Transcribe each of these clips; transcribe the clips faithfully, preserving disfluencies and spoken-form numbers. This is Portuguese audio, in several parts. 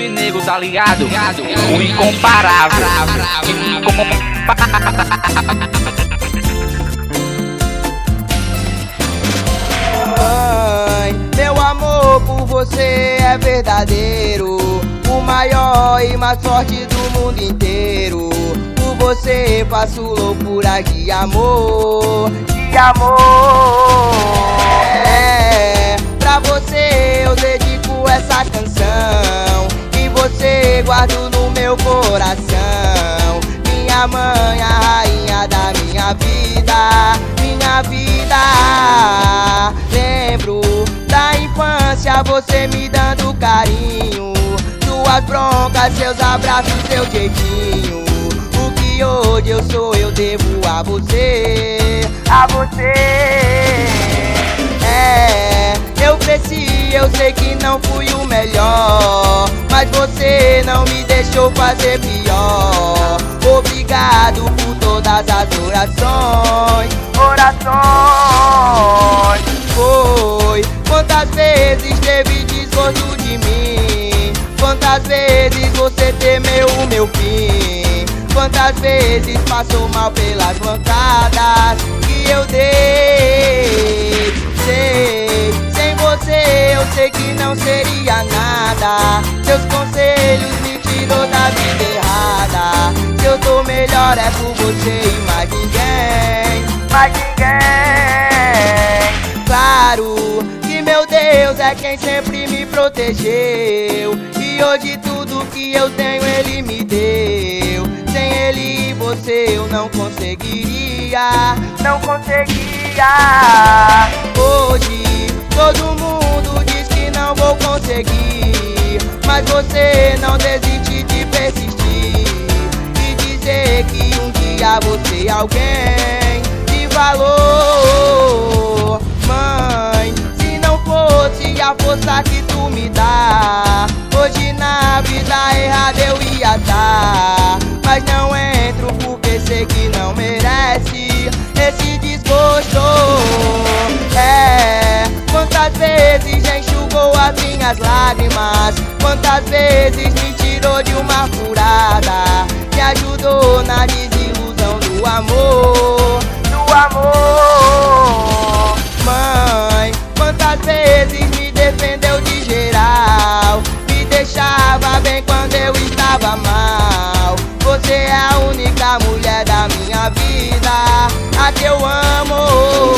Esse nego tá ligado? O incomparável. Mãe, meu amor por você é verdadeiro, o maior e mais forte do mundo inteiro. Por você faço loucura de amor, de amor. É, pra você eu dedico essa canção e você guardo no meu coração. Minha mãe, a rainha da minha vida, minha vida. Lembro da infância, você me dando carinho, suas broncas, seus abraços, seu jeitinho. O que hoje eu sou eu devo a você, a você. É, eu cresci, eu sei que não fui o melhor, mas você não me deixou fazer pior. Obrigado por todas as orações, orações. Foi, quantas vezes teve desgosto de mim, quantas vezes você temeu o meu fim, quantas vezes passou mal pelas bancadas que eu dei. Sei, sem você eu sei que não seria nada, seus conselhos me tirou da vida errada. Se eu tô melhor é por você e mais ninguém, mais ninguém. Claro que meu Deus é quem sempre me protegeu, e hoje tudo que eu tenho Ele me deu. Sem Ele e você eu não conseguiria, não conseguiria. Hoje todo mundo diz que não vou conseguir, mas você não desiste de persistir e dizer que um dia você é alguém de valor. Mãe, se não fosse a força que tu me dá, hoje na vida errada eu ia estar. Mas não entro porque sei que não merece esse desgosto. É, quantas vezes já enxugou as minhas lágrimas, quantas vezes me tirou de uma furada, me ajudou na desilusão do amor, do amor. Mãe, quantas vezes me defendeu de geral, me deixava bem quando eu estava mal. Você é a única mulher da minha vida, a que eu amo.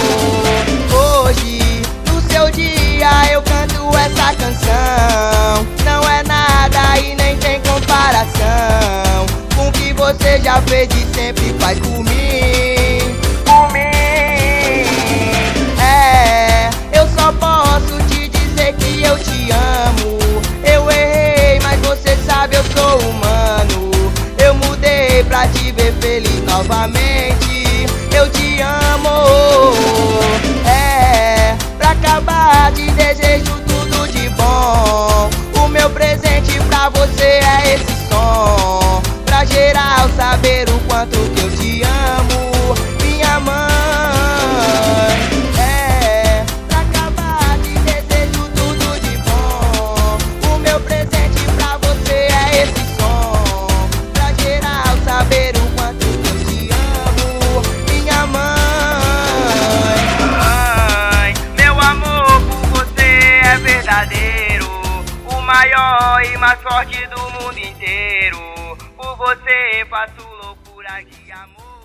Hoje, no seu dia, eu canto essa canção. Não é nada e nem tem comparação com o que você já fez e sempre faz por mim, por mim. É, eu só posso te dizer que eu te amo. Eu errei, mas você sabe eu sou humano. Eu mudei pra te ver feliz novamente. Eu te amo. É, pra acabar te desejo tudo de bom. O meu presente pra você é esse som, pra geral saber o quanto que eu te amo, minha mãe. É, pra acabar te desejo tudo de bom. O meu presente pra você é esse som, pra geral saber o quanto que eu te amo, minha mãe. Mãe, meu amor por você é verdadeiro, o maior e mais forte do mundo inteiro. Por você faço loucura de amor.